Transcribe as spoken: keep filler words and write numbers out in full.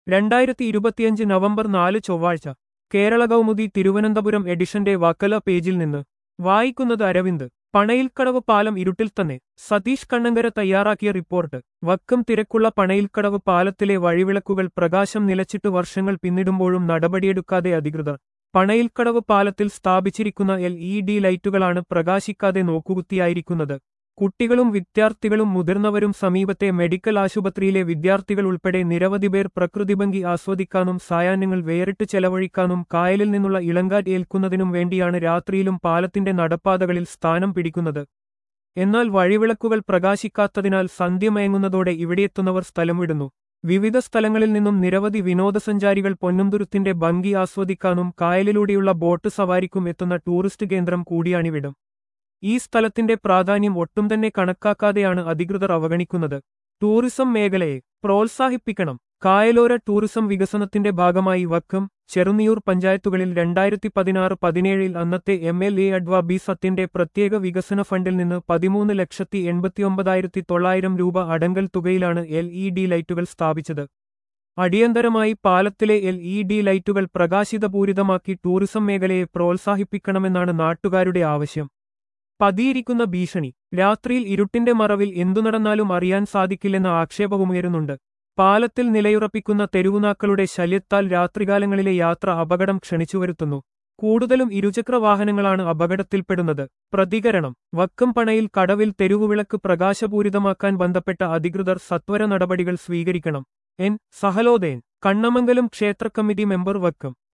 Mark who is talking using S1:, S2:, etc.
S1: രണ്ടായിരത്തി ഇരുപത്തിയഞ്ച് നവംബർ നാല് ചൊവ്വാഴ്ച കേരള കൗമുദി തിരുവനന്തപുരം എഡിഷന്റെ വക്കല പേജിൽ നിന്ന് വായിക്കുന്നത് അരവിന്ദ്. പണയിൽക്കടവ് പാലം ഇരുട്ടിൽ തന്നെ, സതീഷ് കണ്ണങ്കര തയ്യാറാക്കിയ റിപ്പോർട്ട്. വക്കം തിരക്കുള്ള പണയിൽക്കടവ് പാലത്തിലെ വഴിവിളക്കുകൾ പ്രകാശം നിലച്ചിട്ട് വർഷങ്ങൾ പിന്നിടുമ്പോഴും നടപടിയെടുക്കാതെ അധികൃതർ. പണയിൽക്കടവ് പാലത്തിൽ സ്ഥാപിച്ചിരിക്കുന്ന എൽ ഇ ഡി ലൈറ്റുകളാണ് പ്രകാശിക്കാതെ നോക്കുകുത്തിയായിരിക്കുന്നത്. കുട്ടികളും വിദ്യാർത്ഥികളും മുതിർന്നവരും സമീപത്തെ മെഡിക്കൽ ആശുപത്രിയിലെ വിദ്യാർത്ഥികൾ ഉൾപ്പെടെ നിരവധി പേർ പ്രകൃതിഭംഗി ആസ്വദിക്കാനും സായാഹ്നങ്ങൾ വേറിട്ട് ചെലവഴിക്കാനും കായലിൽ നിന്നുള്ള ഇളങ്കാറ്റ് ഏൽക്കുന്നതിനും വേണ്ടിയാണ് രാത്രിയിലും പാലത്തിന്റെ നടപ്പാതകളിൽ സ്ഥാനം പിടിക്കുന്നത്. എന്നാൽ വഴിവിളക്കുകൾ പ്രകാശിക്കാത്തതിനാൽ സന്ധ്യമയങ്ങുന്നതോടെ ഇവിടെയെത്തുന്നവർ സ്ഥലം വിടുന്നു. വിവിധ സ്ഥലങ്ങളിൽ നിന്നും നിരവധി വിനോദസഞ്ചാരികൾ പൊന്നുംതുരുത്തിന്റെ ഭംഗി ആസ്വദിക്കാനും കായലിലൂടെയുള്ള ബോട്ട് സവാരിക്കും എത്തുന്ന ടൂറിസ്റ്റ് കേന്ദ്രം കൂടിയാണിവിടം. ഈ സ്ഥലത്തിന്റെ പ്രാധാന്യം ഒട്ടും തന്നെ കണക്കാക്കാതെയാണ് അധികൃതർ അവഗണിക്കുന്നത്. ടൂറിസം മേഖലയെ പ്രോത്സാഹിപ്പിക്കണം. കായലോര ടൂറിസം വികസനത്തിന്റെ ഭാഗമായി വക്കം, ചെറുനിയൂർ പഞ്ചായത്തുകളിൽ രണ്ടായിരത്തി പതിനാറ് പതിനേഴിൽ അന്നത്തെ M L A adv B സത്യന്റെ പ്രത്യേക വികസന ഫണ്ടിൽ നിന്ന് പതിമൂന്ന് ലക്ഷത്തി എൺപത്തിയൊമ്പതായിരത്തി തൊള്ളായിരം രൂപ അടങ്കൽ തുകയിലാണ് എൽ ഇ ഡി ലൈറ്റുകൾ സ്ഥാപിച്ചത്. അടിയന്തരമായി പാലത്തിലെ എൽ ഇ ഡി ലൈറ്റുകൾ പ്രകാശിതപൂരിതമാക്കി ടൂറിസം മേഖലയെ പ്രോത്സാഹിപ്പിക്കണമെന്നാണ് നാട്ടുകാരുടെ ആവശ്യം. പതിയിരിക്കുന്ന ഭീഷണി. രാത്രിയിൽ ഇരുട്ടിന്റെ മറവിൽ എന്തു നടന്നാലും അറിയാൻ സാധിക്കില്ലെന്ന ആക്ഷേപവുമുയരുന്നുണ്ട്. പാലത്തിൽ നിലയുറപ്പിക്കുന്ന തെരുവുനാക്കളുടെ ശല്യത്താൽ രാത്രികാലങ്ങളിലെ യാത്ര അപകടം ക്ഷണിച്ചുവരുത്തുന്നു. കൂടുതലും ഇരുചക്ര വാഹനങ്ങളാണ് അപകടത്തിൽപ്പെടുന്നത്. പ്രതികരണം. വക്കം പണയിൽ കടവിൽ തെരുവുവിളക്ക് പ്രകാശപൂരിതമാക്കാൻ ബന്ധപ്പെട്ട അധികൃതർ സത്വര നടപടികൾ സ്വീകരിക്കണം. എൻ സഹലോദയൻ, കണ്ണമംഗലം ക്ഷേത്രകമ്മിറ്റി മെമ്പർ, വക്കം.